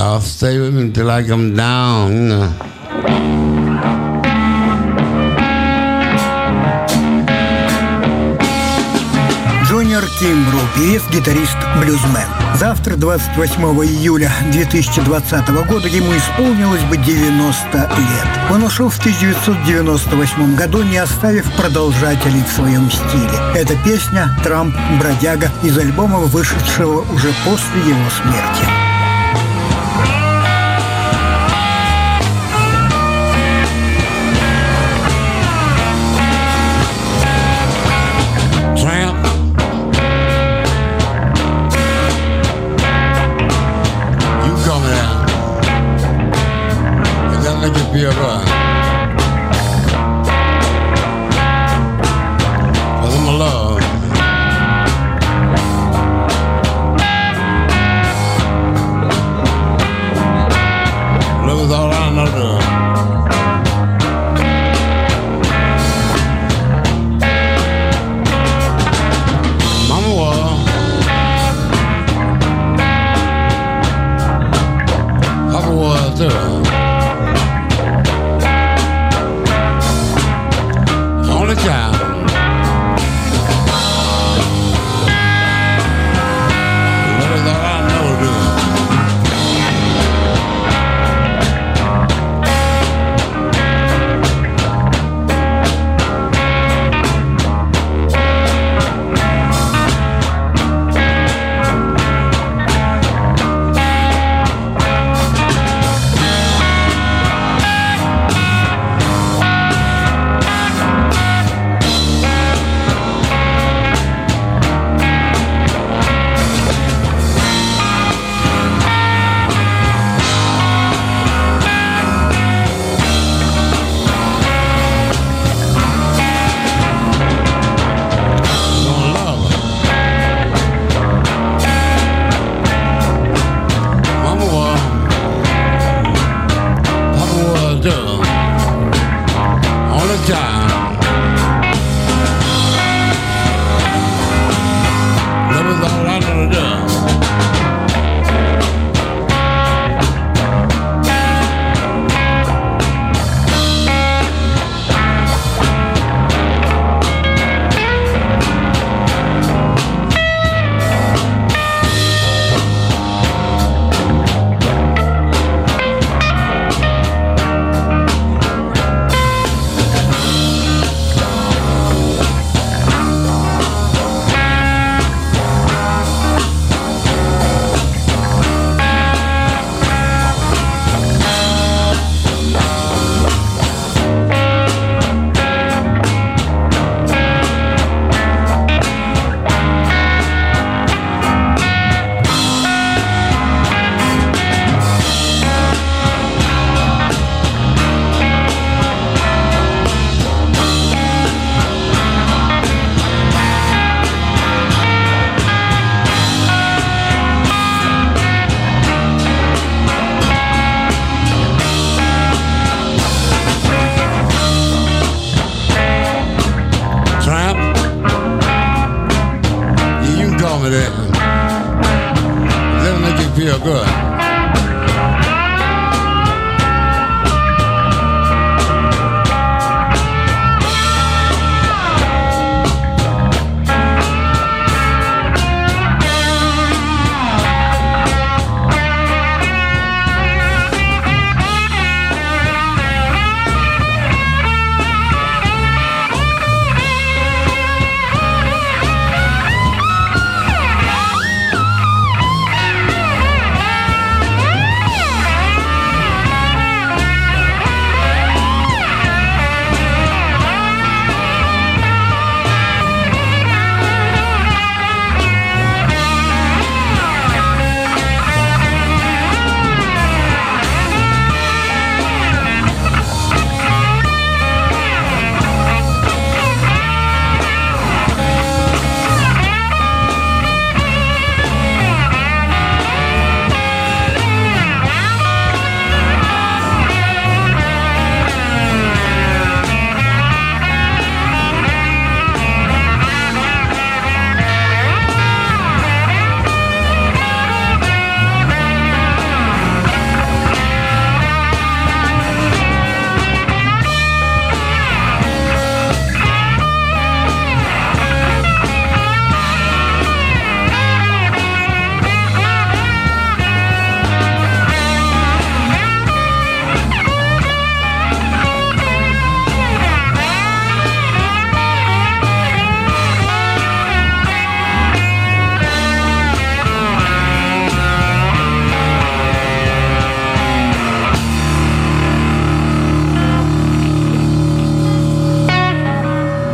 Y'all stay with me until I come down, you know. Джуниор Кимбру, певец, гитарист, блюзмен. Завтра, 28 июля 2020 года, ему исполнилось бы 90 лет. Он ушел в 1998 году, не оставив продолжателей в своем стиле. Эта песня «Трамп, бродяга» из альбома, вышедшего уже после его смерти. Be a run. Cause I'm a love.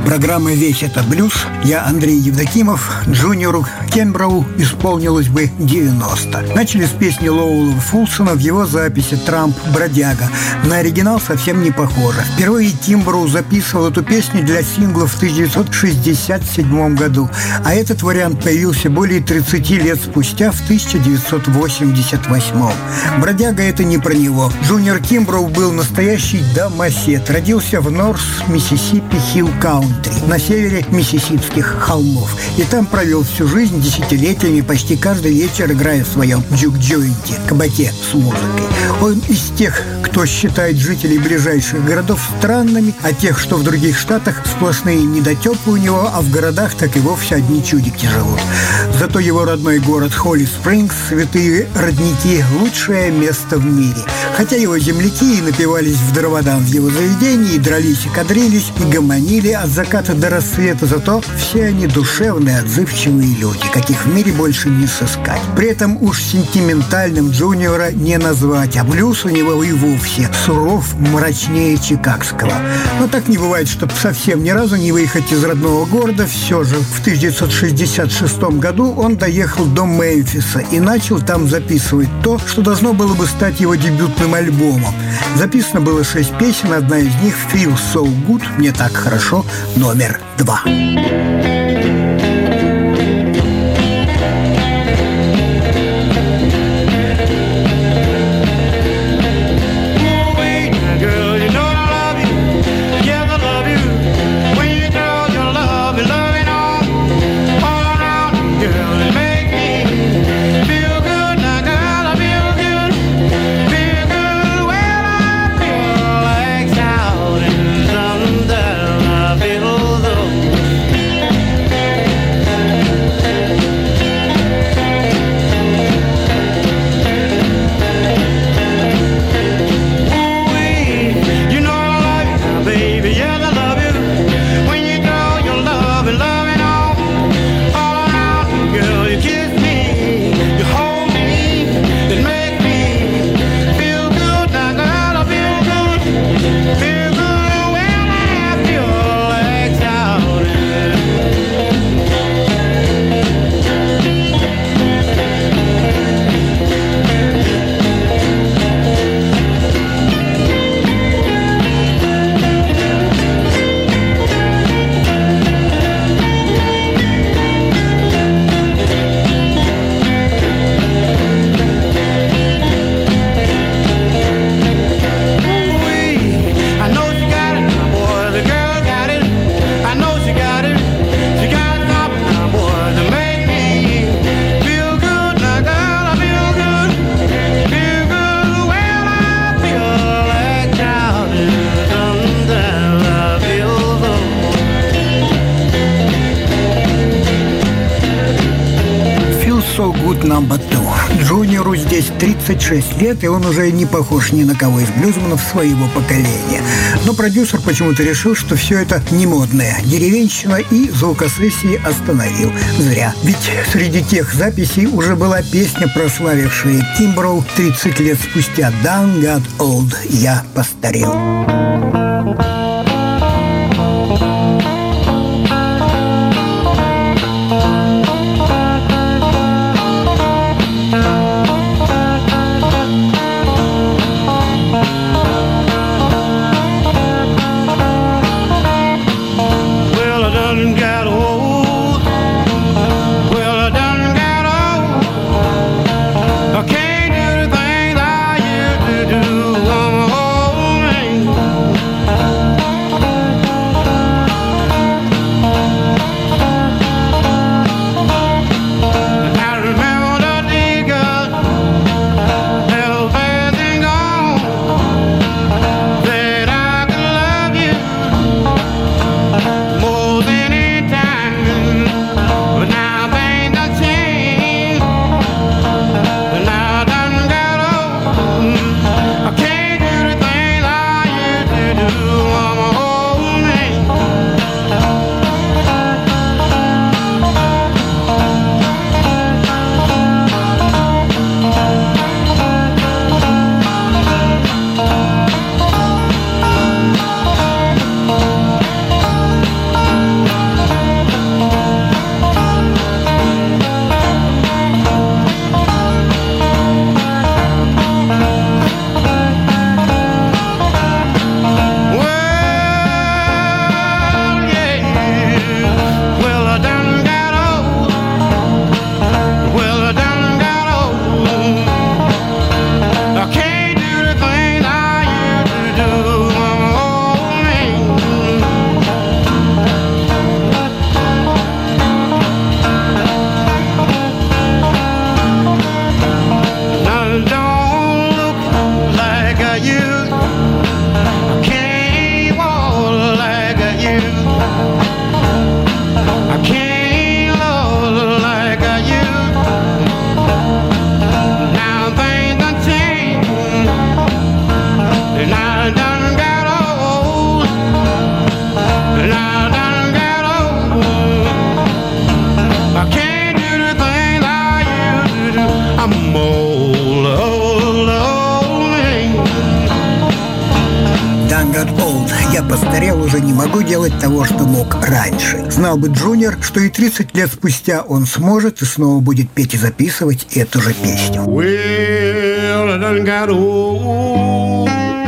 Программа «Весь это блюз». Я Андрей Евдокимов. Джуниору Кимброу исполнилось бы 90. Начали с песни Лоуэлла Фулсона в его записи «Трамп, бродяга». На оригинал совсем не похоже. Впервые Кимброу записывал эту песню для сингла в 1967 году, а этот вариант появился более 30 лет спустя, в 1988. «Бродяга» — это не про него. Джуниор Кимброу был настоящий домосед. Родился в Норс, Миссисипи, Хилл-Каунтри, на севере Миссисипских холмов. И там провел всю жизнь десятилетиями, почти каждый вечер играя в своем джук-джойнте, кабаке с музыкой. Он из тех, кто считает жителей ближайших городов странными, а тех, что в других штатах, сплошные недотепы у него, а в городах так и вовсе одни чудики живут. Зато его родной город Холли Спрингс, святые родники, лучшее место в мире. Хотя его земляки и напивались в дроводам в его заведении, и дрались, и кадрились, и гомонили от заката до рассвета, зато все они душевные, отзывчивые люди, каких в мире больше не сыскать. При этом уж сентиментальным Джуниора не назвать, а блюз у него и вовсе суров, мрачнее чикагского. Но так не бывает, чтобы совсем ни разу не выехать из родного города. Все же в 1966 году он доехал до Мемфиса и начал там записывать то, что должно было бы стать его дебютным альбомом. Записано было 6 песен, одна из них «Feel So Good», «Мне так хорошо», номер 2. So Good No. 2. Джуниору здесь 36 лет, и он уже не похож ни на кого из блюзманов своего поколения. Но продюсер почему-то решил, что все это не модная деревенщина, и звукосессии остановил. Зря. Ведь среди тех записей уже была песня, прославившая Кимброу 30 лет спустя, «Done Got Old», «Я постарел». Я постарел, уже не могу делать того, что мог раньше. Знал бы Джуниор, что и 30 лет спустя он сможет и снова будет петь и записывать эту же песню. Well, I done got old.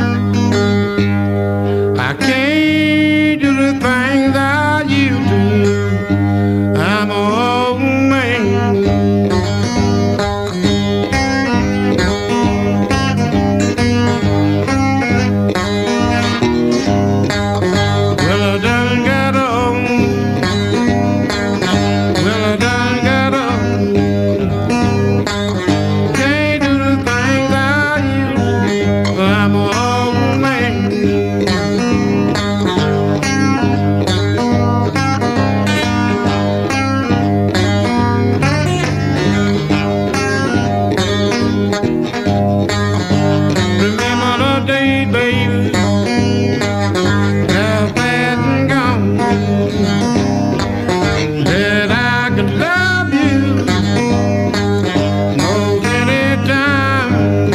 I can't do the things I used to. I'm an old man. Well, I done got old. Well, I done got old. Can't do the things I used to. I'm an old man. Remember the day, baby, that past and gone, that I could love you most any time.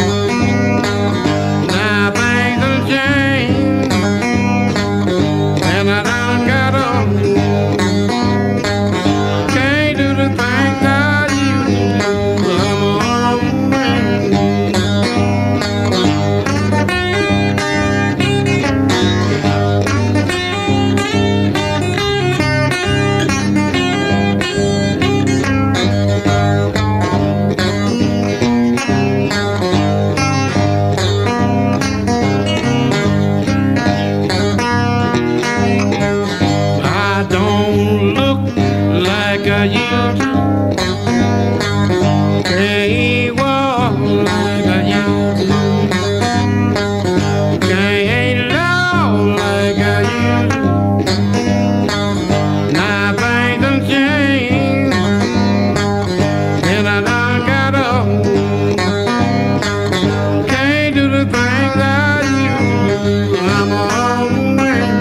Now things done changed, and I done got old. Can't do the things I used to do. I'm an old man. I don't look like I used to. Can't walk like I used to. Can't love like I used to. Now things done changed, and I done got old. Can't do the things I used to do. I'm an old man.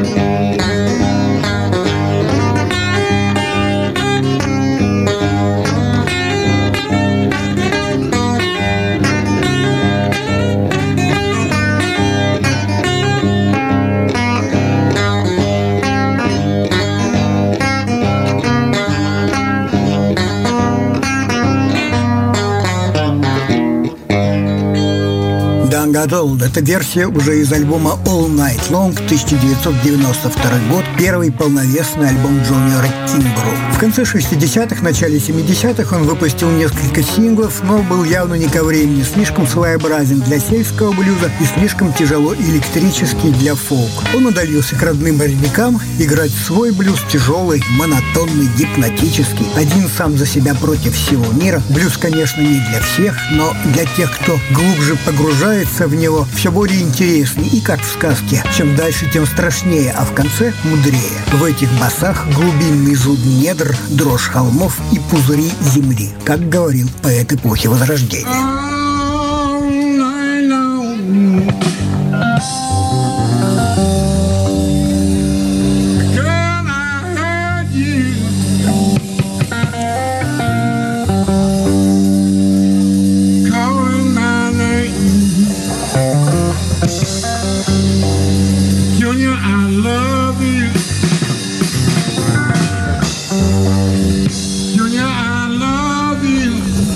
Done Got Old. Это версия уже из альбома All Night Long, 1992 год, первый полновесный альбом Джуниора Кимброу. В конце 60-х, начале 70-х он выпустил несколько синглов, но был явно не ко времени, слишком своеобразен для сельского блюза и слишком тяжело электрический для фолк. Он удалился к родным родникам играть свой блюз, тяжелый, монотонный, гипнотический, один сам за себя против всего мира. Блюз, конечно, не для всех, но для тех, кто глубже погружается в него, все более интереснее. И как в сказке, чем дальше, тем страшнее, а в конце мудрее. В этих басах глубинный зуд недр, дрожь холмов и пузыри земли, как говорил поэт эпохи Возрождения. All night long. Girl, I heard you calling my name. Junior, I love you. Junior, I love you.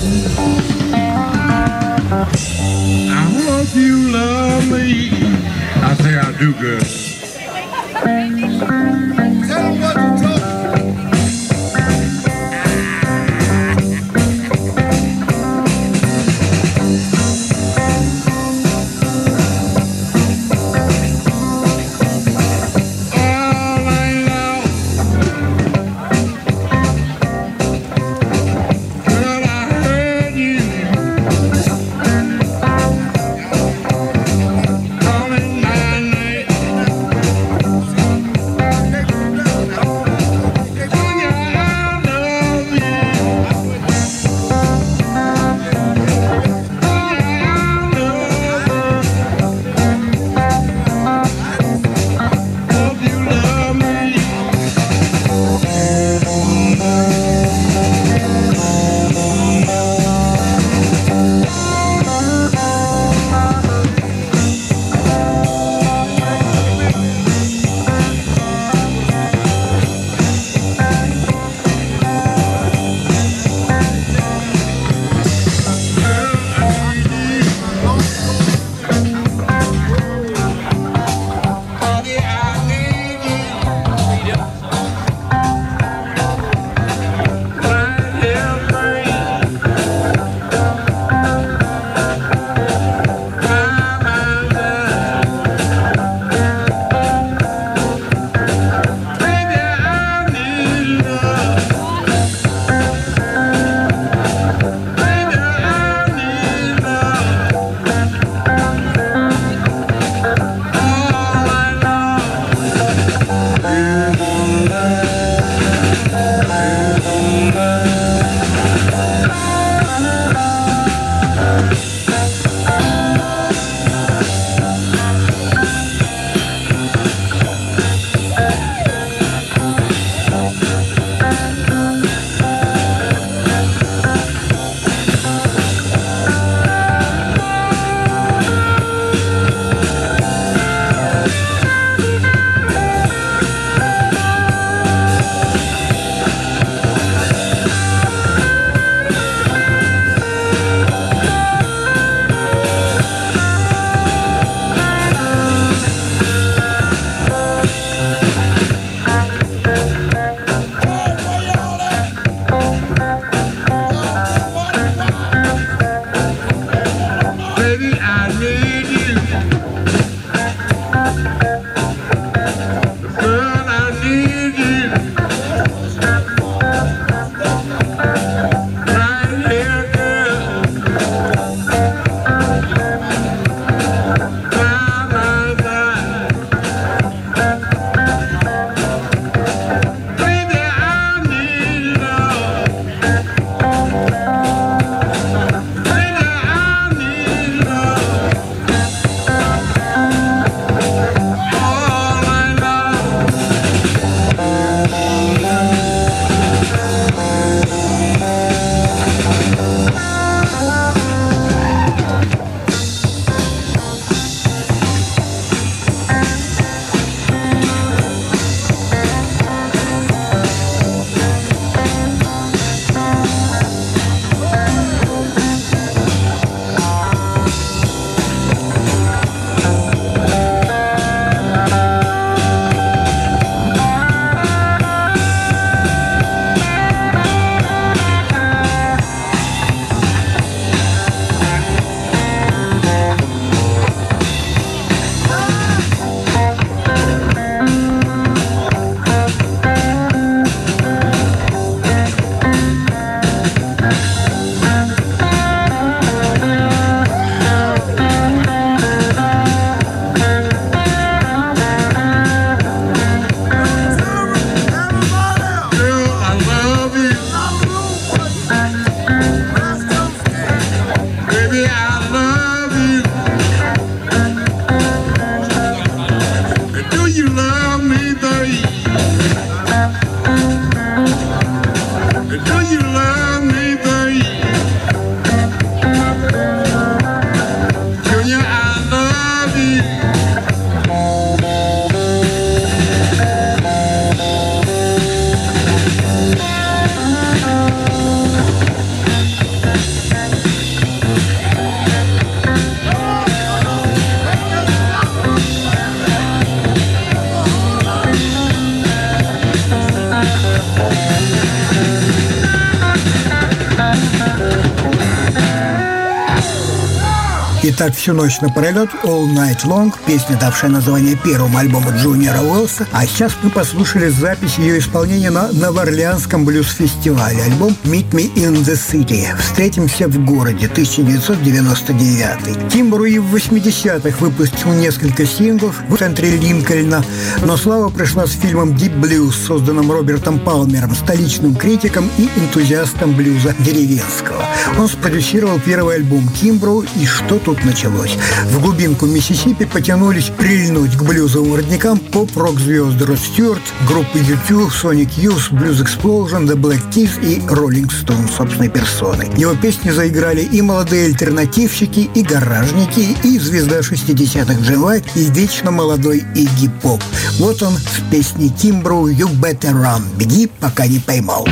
I hope you love me. I say I do, girl. Tell 'em what you told me. All night long. Girl, I heard you calling my name. так всю ночь напролет, All Night Long, песня, давшая название первому альбому Джуниора Уэллса. А сейчас мы послушали запись ее исполнения на Новоорлеанском блюз-фестивале. Альбом Meet Me in the City. Встретимся в городе, 1999. Кимбру и в 80-х выпустил несколько синглов в центре Линкольна, но слава пришла с фильмом Deep Blues, созданным Робертом Палмером, столичным критиком и энтузиастом блюза деревенского. Он спродюсировал первый альбом Кимбру, и что тут началось? В глубинку Миссисипи потянулись прильнуть к блюзовым родникам поп-рок-звезды Род Стюарт, группы U2, Sonic Youth, Blues Explosion, The Black Keys и Rolling Stone собственной персоной. Его песни заиграли и молодые альтернативщики, и гаражники, и звезда 60-х Джин Уайт, и вечно молодой Игги Поп. Вот он в песне Кимбру «You Better Run» — «Беги, пока не поймал».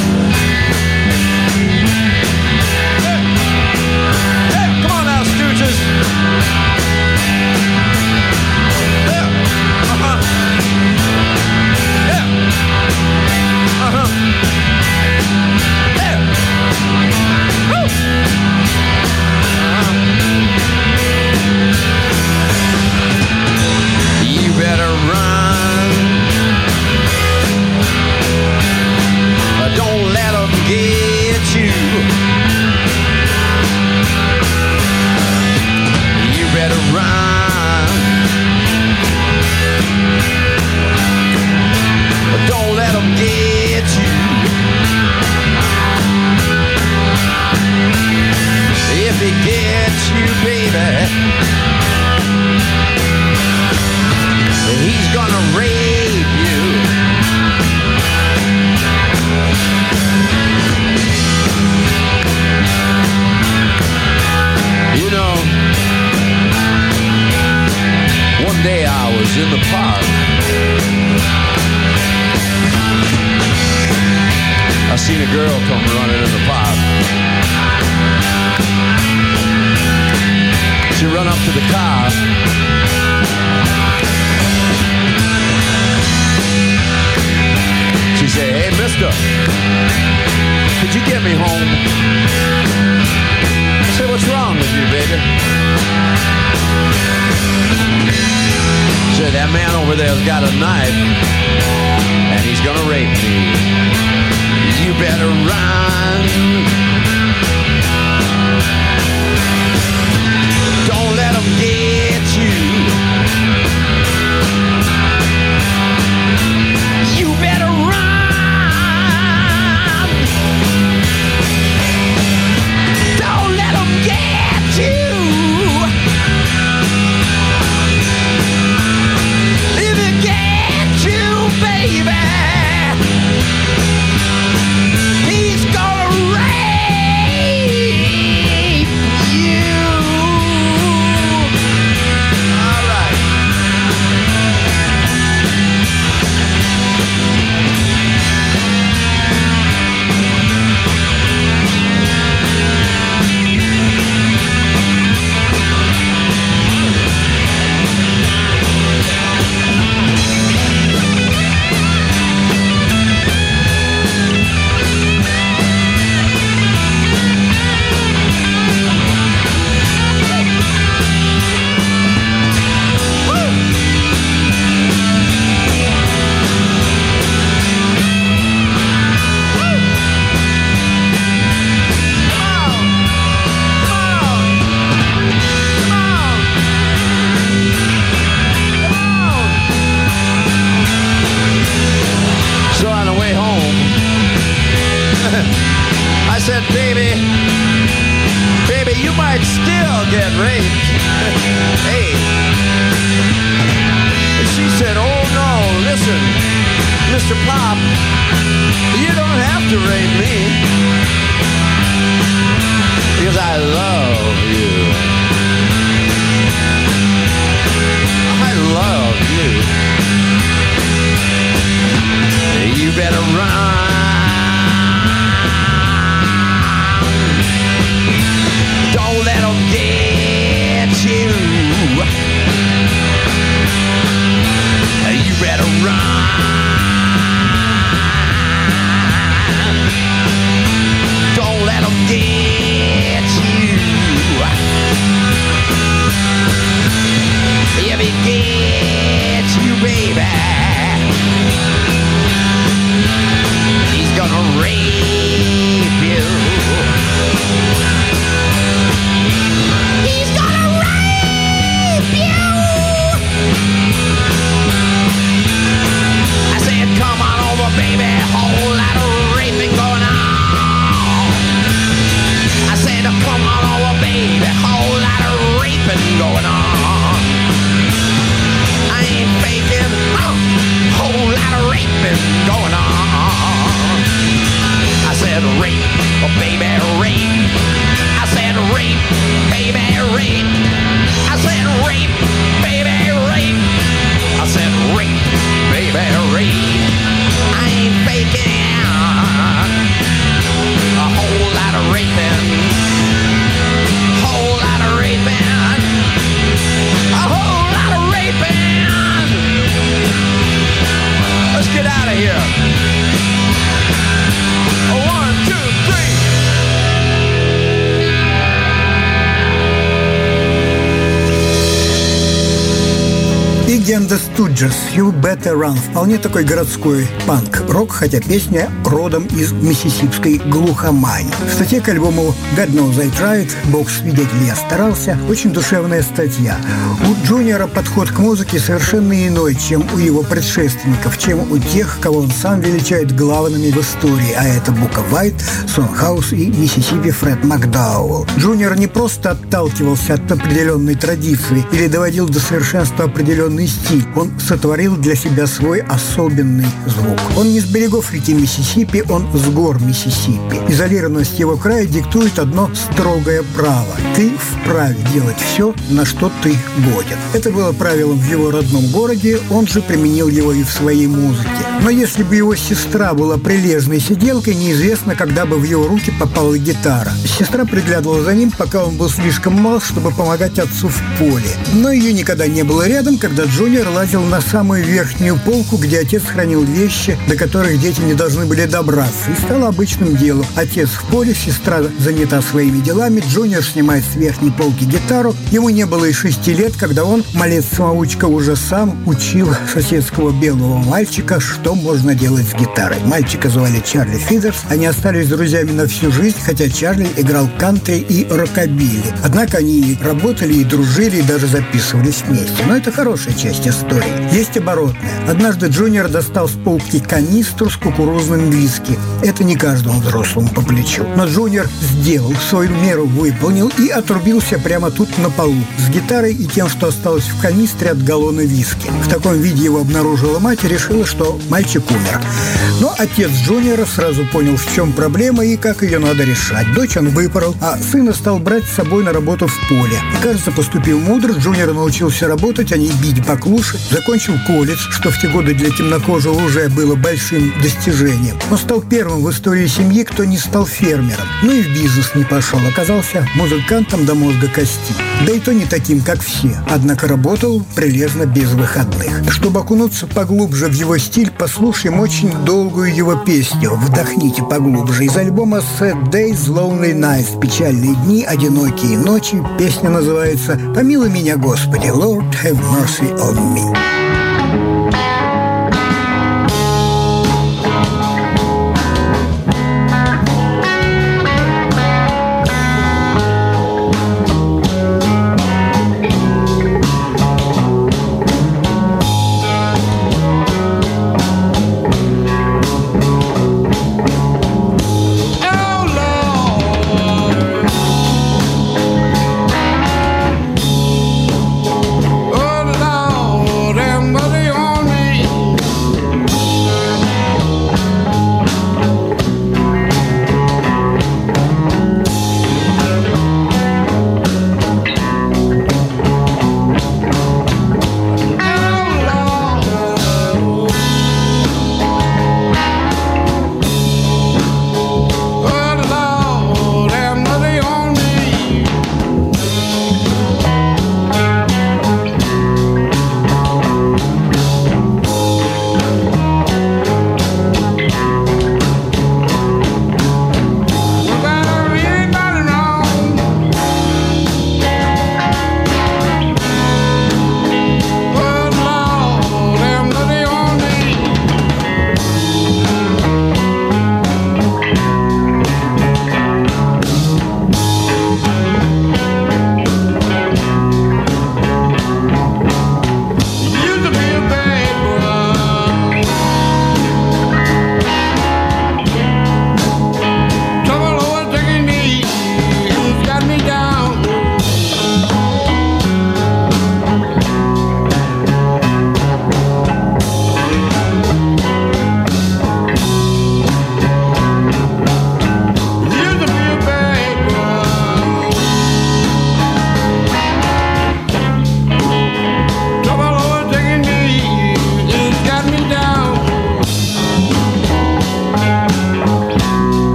In the park, I seen a girl come running in the park. She run up to the car. She said, "Hey, mister, could you get me home?" I said, "What's wrong with you, baby?" Said, "That man over there's got a knife, and he's gonna rape me. You better run. Don't let him get you. You better run. Don't let him get you. Baby, he's gonna rape you." All right. Mr. Pop, you don't have to rape me, because I love you. I love you. You better run. Don't let them get you. You better run. Don't let them get you. легенда Stooges «You Better Run» вполне такой городской панк-рок, хотя песня родом из миссисипской глухомани. В статье к альбому «God Knows I Tried» «Бог свидетель, я старался» очень душевная статья. У Джуниора подход к музыке совершенно иной, чем у его предшественников, чем у тех, кого он сам величает главными в истории, а это Бука Вайт, Сон Хаус и Миссисипи Фред Макдауэлл. Джуниор не просто отталкивался от определенной традиции или доводил до совершенства определенный стиль, он сотворил для себя свой особенный звук. Он не с берегов реки Миссисипи, он с гор Миссисипи. Изолированность его края диктует одно строгое право. Ты вправе делать все, на что ты годен. Это было правилом в его родном городе, он же применил его и в своей музыке. Но если бы его сестра была прилежной сиделкой, неизвестно, когда бы в его руки попала гитара. Сестра приглядывала за ним, пока он был слишком мал, чтобы помогать отцу в поле. Но ее никогда не было рядом, когда Джуниор лазил на самую верхнюю полку, где отец хранил вещи, до которых дети не должны были добраться. И стало обычным делом. Отец в поле, сестра занята своими делами, Джуниор снимает с верхней полки гитару. Ему не было и 6 лет, когда он, малец-самоучка, уже сам учил соседского белого мальчика, что можно делать с гитарой. Мальчика звали Чарли Фидерс. Они остались друзьями на всю жизнь, хотя Чарли играл кантри и рокобили. Однако они работали и дружили, и даже записывались вместе. Но это хорошая часть истории. Есть оборотная. Однажды Джуниор достал с полки канистру с кукурузным виски. Это не каждому взрослому по плечу. Но Джуниор сделал, свою меру выполнил и отрубился прямо тут на полу с гитарой и тем, что осталось в канистре от галлона виски. В таком виде его обнаружила мать и решила, что мальчик умер. Но отец Джуниора сразу понял, в чем проблема и как ее надо решать. Дочь он выпорол, а сына стал брать с собой на работу в поле. И, кажется, поступил мудро. Джуниор научился работать, а не бить баклуши. Закончил колледж, что в те годы для темнокожего уже было большим достижением. Он стал первым в истории семьи, кто не стал фермером. Ну и в бизнес не пошел. Оказался музыкантом до мозга кости. Да и то не таким, как все. Однако работал прилежно без выходных. Чтобы окунуться поглубже в его стиль, послушаем очень долгую его песню. Вдохните поглубже. Из альбома Sad Days, Lonely Nights. Печальные дни, одинокие ночи. Песня называется «Помилуй меня, Господи, Lord, have mercy on me». Oh, Lord,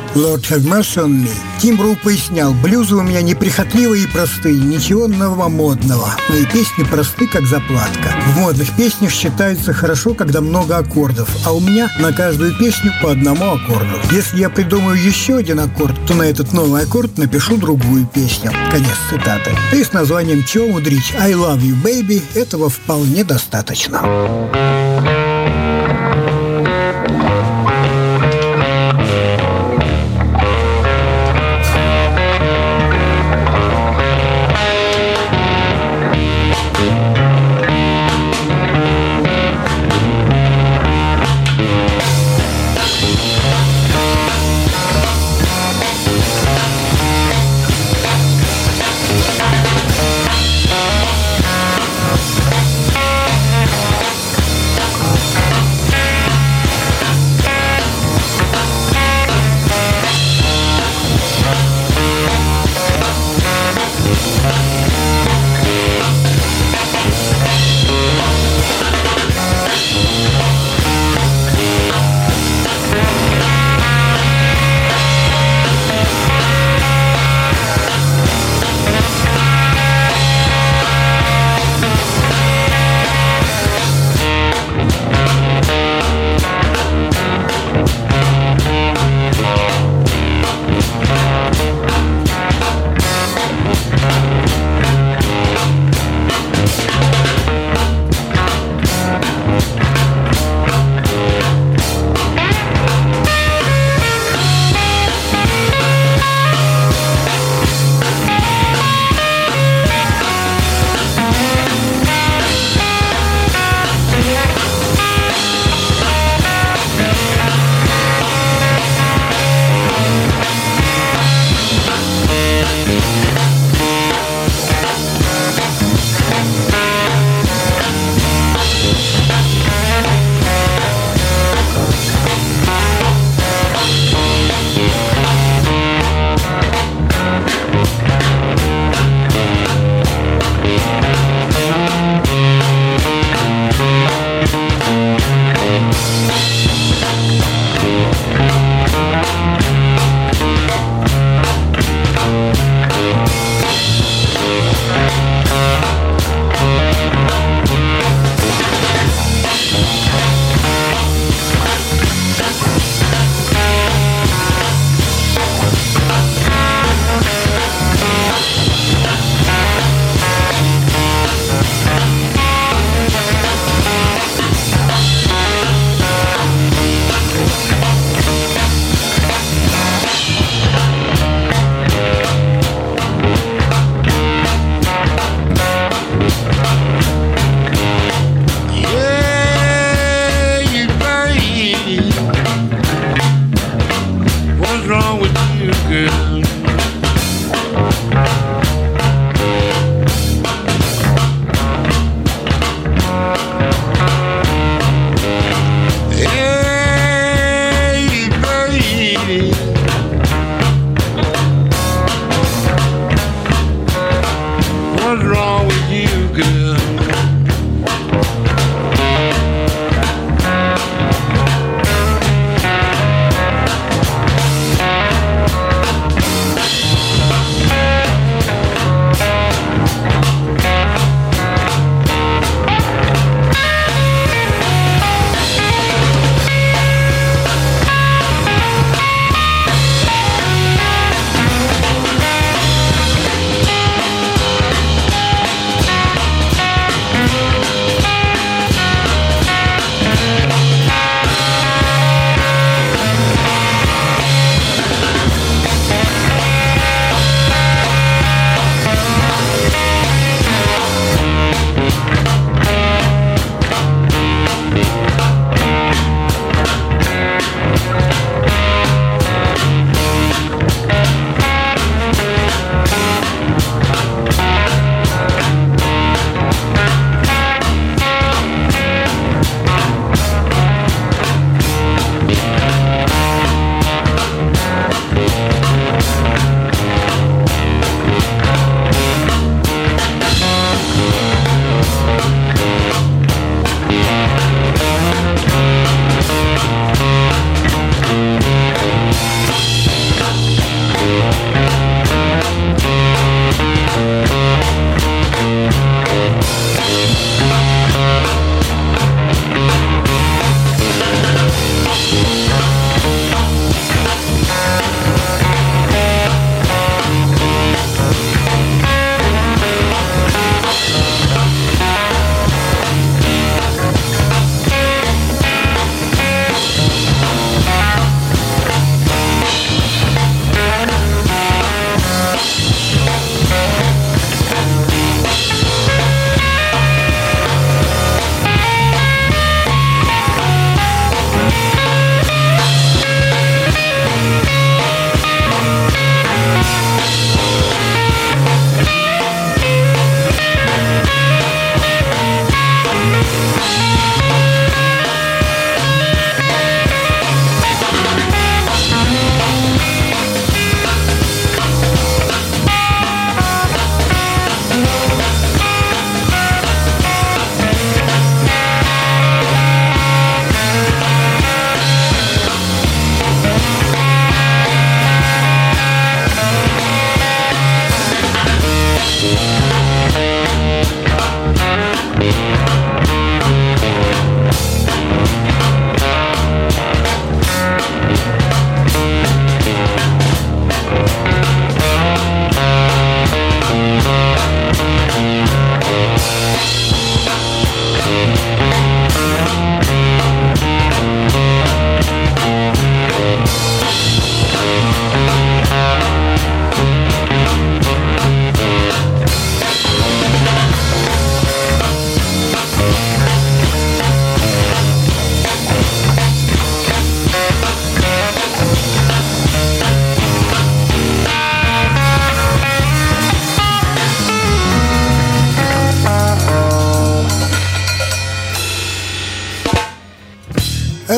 «Lord Have Mercy on Me». Тим Броу пояснял: блюзы у меня неприхотливые и простые, ничего новомодного. Мои песни просты, как заплатка. В модных песнях считается хорошо, когда много аккордов, а у меня на каждую песню по одному аккорду. Если я придумаю еще один аккорд, то на этот новый аккорд напишу другую песню. Конец цитаты. И с названием «Чего мудрить? I love you, baby» этого вполне достаточно.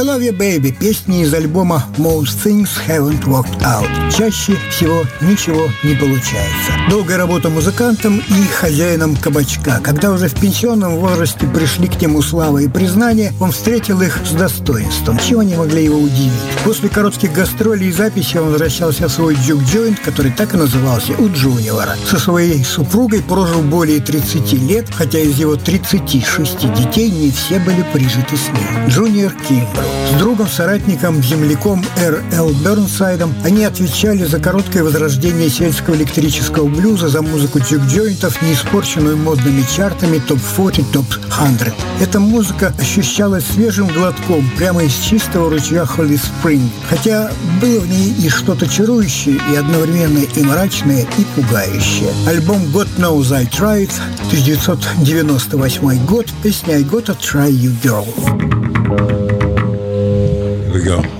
I Love You, Baby – песни из альбома Most Things Haven't Worked Out. Чаще всего ничего не получается. Долгая работа музыкантом и хозяином кабачка. Когда уже в пенсионном возрасте пришли к нему слава и признание, он встретил их с достоинством, чего не могли его удивить. После коротких гастролей и записей он возвращался в свой джук-джойнт, который так и назывался «У Джуниора». Со своей супругой прожил более 30 лет, хотя из его 36 детей не все были прижиты с ним. Джуниор Кимброу. С другом, соратником, земляком Р.Л. Бернсайдом они отвечали за короткое возрождение сельского электрического блюза, за музыку джук-джойнтов, не испорченную модными чартами топ-40, топ-100. Эта музыка ощущалась свежим глотком прямо из чистого ручья Холли Спринг, хотя было в ней и что-то чарующее, и одновременно и мрачное, и пугающее. Альбом «God Knows I Tried», 1998 год, песня «I Gotta Try You, Girl». Here we go.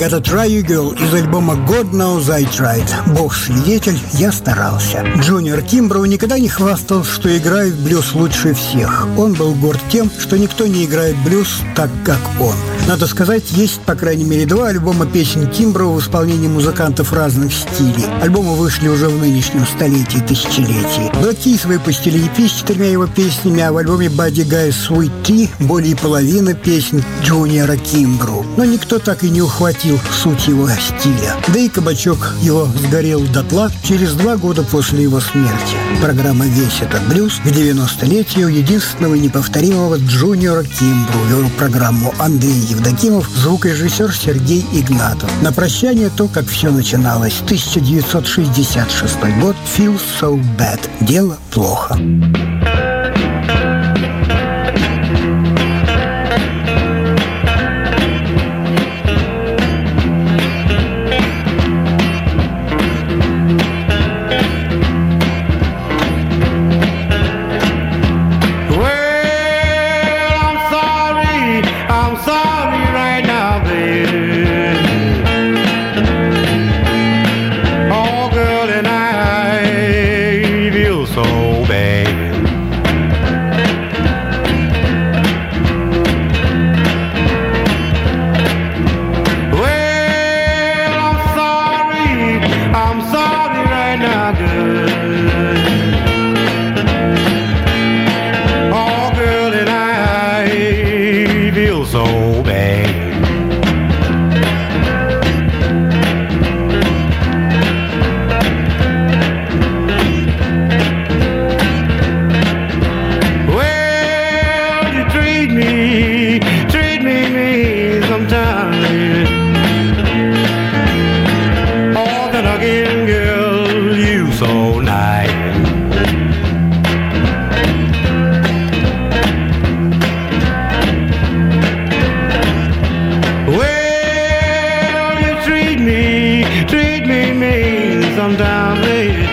«Gotta Try You Girl» из альбома «God Knows I Tried». Бог свидетель, я старался. Джуниор Кимброу никогда не хвастался, что играет блюз лучше всех. Он был горд тем, что никто не играет блюз так, как он. Надо сказать, есть, по крайней мере, 2 альбома песен Кимброу в исполнении музыкантов разных стилей. Альбомы вышли уже в нынешнем столетии, тысячелетии. Black Keys выпустили EP с 4 его песнями, а в альбоме Buddy Guy Sweet Tea более половины песен Джуниора Кимброу. Но никто так и не ухватил суть его стиля. Да и кабачок его сгорел дотла через 2 года после его смерти. Программа «Весь этот блюз» к 90-летию единственного неповторимого Джуниора Кимброу. Вел программу Андрей Евдокимов, звукорежиссер Сергей Игнатов. На прощание то, как все начиналось. 1966 год. Feels so bad. Дело плохо. Treat me mean sometimes, baby.